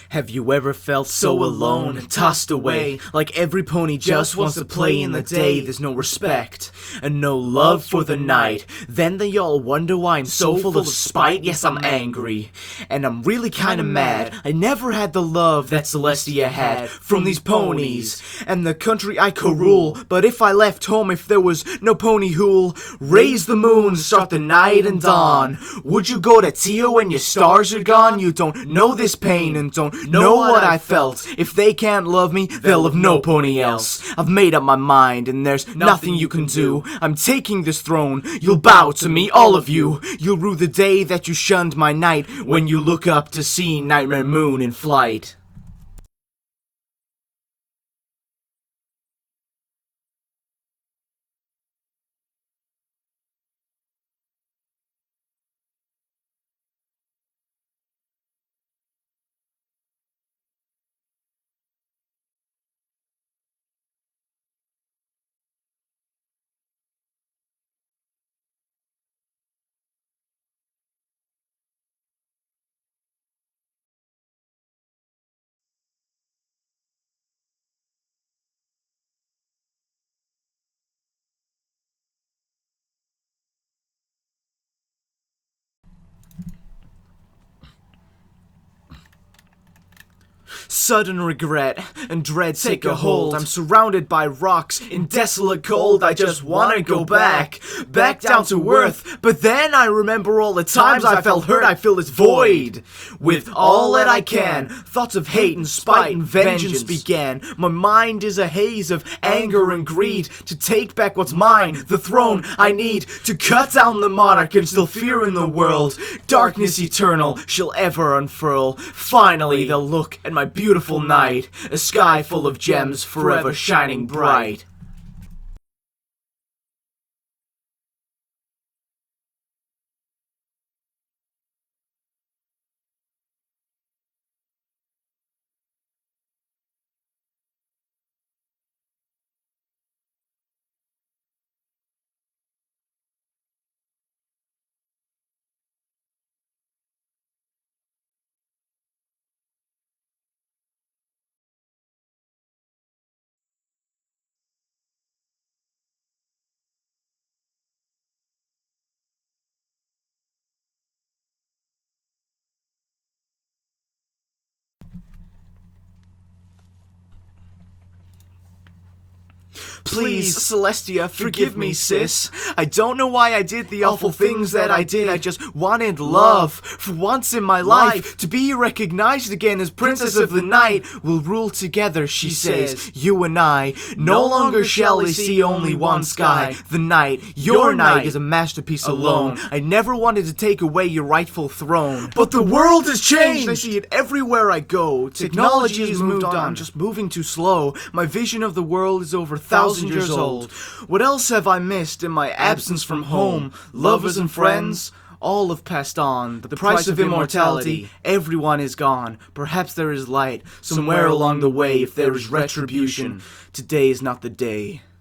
Have you ever felt so alone, tossed away, like every pony just wants to play in the day? There's no respect and no love for the night. Then they all wonder why I'm so full of spite. Yes, I'm angry, and I'm really kinda mad. I never had the love that Celestia had from these ponies and the country I could rule. But if I left home, if there was no pony who'll raise the moon, start the night and dawn, would you go to Tio when your stars are gone? You don't know this pain and don't know what I felt. If they can't love me, they'll love no pony else. I've made up my mind and there's nothing you can do. I'm taking this throne, you'll bow to me, all of you. You'll rue the day that you shunned my night, when you look up to see Nightmare Moon in flight. Sudden regret and dread take a hold. I'm surrounded by rocks in desolate cold. I just wanna go back down to earth. But then I remember all the times I felt hurt. I fill this void with all that I can. Thoughts of hate and spite and vengeance began. My mind is a haze of anger and greed to take back what's mine, the throne I need to cut down the monarch and still fear in the world. Darkness eternal shall ever unfurl. Finally they'll look at my beautiful night, a sky full of gems forever shining bright. Please, Celestia, forgive me, sis. I don't know why I did the awful things that I did. I just wanted love for once in my life. To be recognized again as Princess of the Night. We'll rule together, she says, you and I. No longer shall they see only one sky. The night, your night, is a masterpiece alone. I never wanted to take away your rightful throne. But the world has changed. I see it everywhere I go. Technology has moved on. I'm just moving too slow. My vision of the world is over 1,000 years old. What else have I missed in my absence from home? Lovers and friends, all have passed on. The price of immortality, everyone is gone. Perhaps there is light somewhere along the way if there is retribution. Today is not the day.